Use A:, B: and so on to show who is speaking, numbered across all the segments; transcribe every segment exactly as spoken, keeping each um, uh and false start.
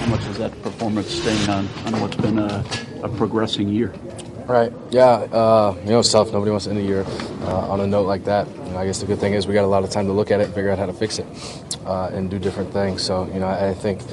A: How much is that performance staying on, on what's been a, a progressing year?
B: Right. Yeah. Uh, you know, it's tough. Nobody wants to end the year uh, on a note like that. You know, I guess the good thing is we got a lot of time to look at it and figure out how to fix it uh, and do different things. So, you know, I, I think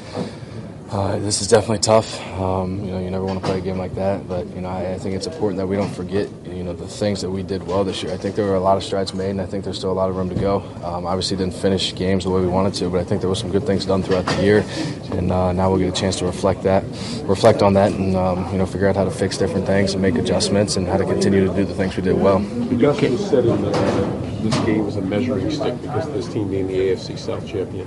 B: uh, this is definitely tough. Um, you know, you never want to play a game like that. But, you know, I, I think it's important that we don't forget, you know, the things that we did well this year. I think there were a lot of strides made, and I think there's still a lot of room to go. Um, obviously didn't finish games the way we wanted to, but I think there was some good things done throughout the year. And uh, now we'll get a chance to reflect that, reflect on that, and um, you know, figure out how to fix different things and make adjustments and how to continue to do the things we did well.
C: Gus just said in the, that this game was a measuring stick because this team being the A F C South champion.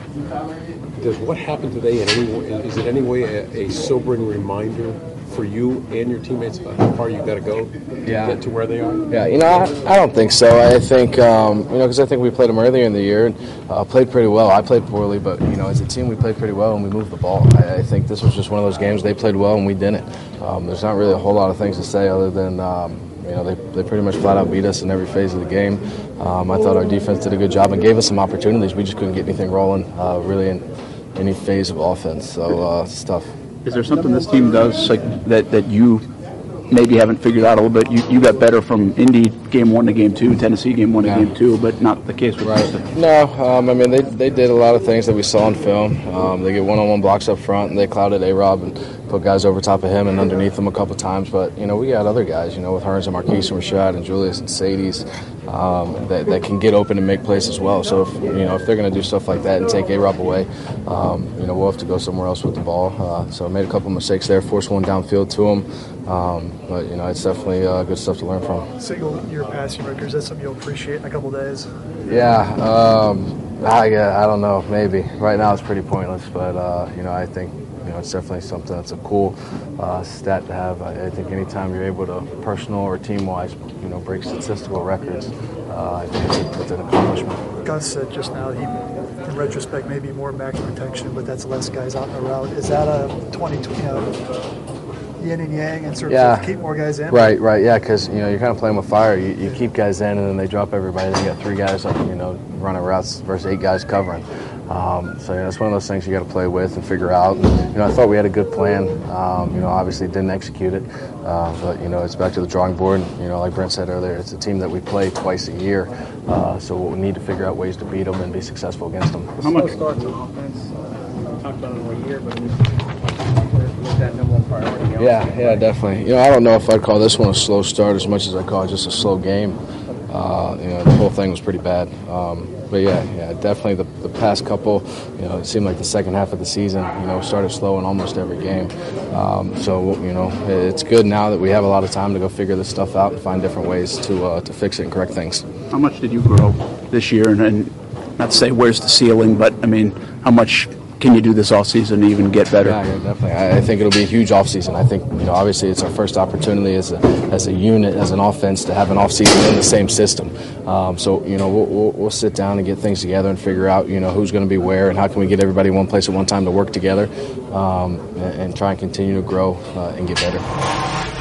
C: Does what happened today in any way, is it any way a, a sobering reminder for you and your teammates about how far you've got to go to
B: yeah.
C: get to where they are?
B: Yeah, you know, I, I don't think so. I think, um, you know, because I think we played them earlier in the year and uh, played pretty well. I played poorly, but, you know, as a team we played pretty well and we moved the ball. I, I think this was just one of those games they played well and we didn't. Um, there's not really a whole lot of things to say other than, um, you know, they, they pretty much flat out beat us in every phase of the game. Um, I thought our defense did a good job and gave us some opportunities. We just couldn't get anything rolling uh, really in any phase of offense, so uh, it's tough.
A: Is there something this team does like that that you maybe haven't figured out a little bit? You, you got better from Indy game one to game two, Tennessee game one to
B: yeah.
A: game two, but not the case with
B: right.
A: Houston.
B: No, um, I mean, they they did a lot of things that we saw in film. Um, they get one-on-one blocks up front, and they clouded A-Rob and put guys over top of him and underneath him a couple times. But, you know, we got other guys, you know, with Hearns and Marquise and Rashad and Julius and Sadie's um, that, that can get open and make plays as well. So, if, you know, if they're going to do stuff like that and take A-Rob away, um, you know, we'll have to go somewhere else with the ball. Uh, so I made a couple mistakes there, forced one downfield to him. Um, but, you know, it's definitely uh, good stuff to learn from.
D: Single-year passing record, is that something you'll appreciate in a couple days?
B: Yeah. Um, I, I don't know, maybe. Right now it's pretty pointless, but, uh, you know, I think, you know, it's definitely something that's a cool uh, stat to have. I, I think anytime you're able to, personal or team-wise, you know, break statistical records, uh, I think it's an accomplishment.
D: Gus said just now he, in retrospect, maybe more max protection, but that's less guys out in the route. Is that a twenty twenty, you know, yin and yang and sort of
B: yeah.
D: keep more guys in?
B: Right, right, yeah, because, you know, you're kind of playing with fire. You, you keep guys in, and then they drop everybody. Then you got three guys, you know, running routes versus eight guys covering. Um, so, you know, it's one of those things you got to play with and figure out. And, you know, I thought we had a good plan. Um, you know, obviously didn't execute it. Uh, but, you know, it's back to the drawing board. You know, like Brent said earlier, it's a team that we play twice a year. Uh, so we need to figure out ways to beat them and be successful against them.
E: How much starts on offense? Uh, we talked about it all year, but was that number one priority?
B: Yeah, yeah, definitely. You know, I don't know if I'd call this one a slow start as much as I call it just a slow game. Uh, you know, the whole thing was pretty bad. Um, but yeah, yeah, definitely the, the past couple, you know, it seemed like the second half of the season, you know, started slow in almost every game. Um, so, you know, it's good now that we have a lot of time to go figure this stuff out and find different ways to uh, to fix it and correct things.
A: How much did you grow this year? And, and not to say where's the ceiling, but, I mean, how much can you do this offseason to even get better?
B: Yeah, yeah, definitely. I, I think it'll be a huge offseason. I think, you know, obviously it's our first opportunity as a as a unit, as an offense, to have an offseason in the same system. Um, so, you know, we'll, we'll, we'll sit down and get things together and figure out, you know, who's going to be where and how can we get everybody in one place at one time to work together um, and, and try and continue to grow uh, and get better.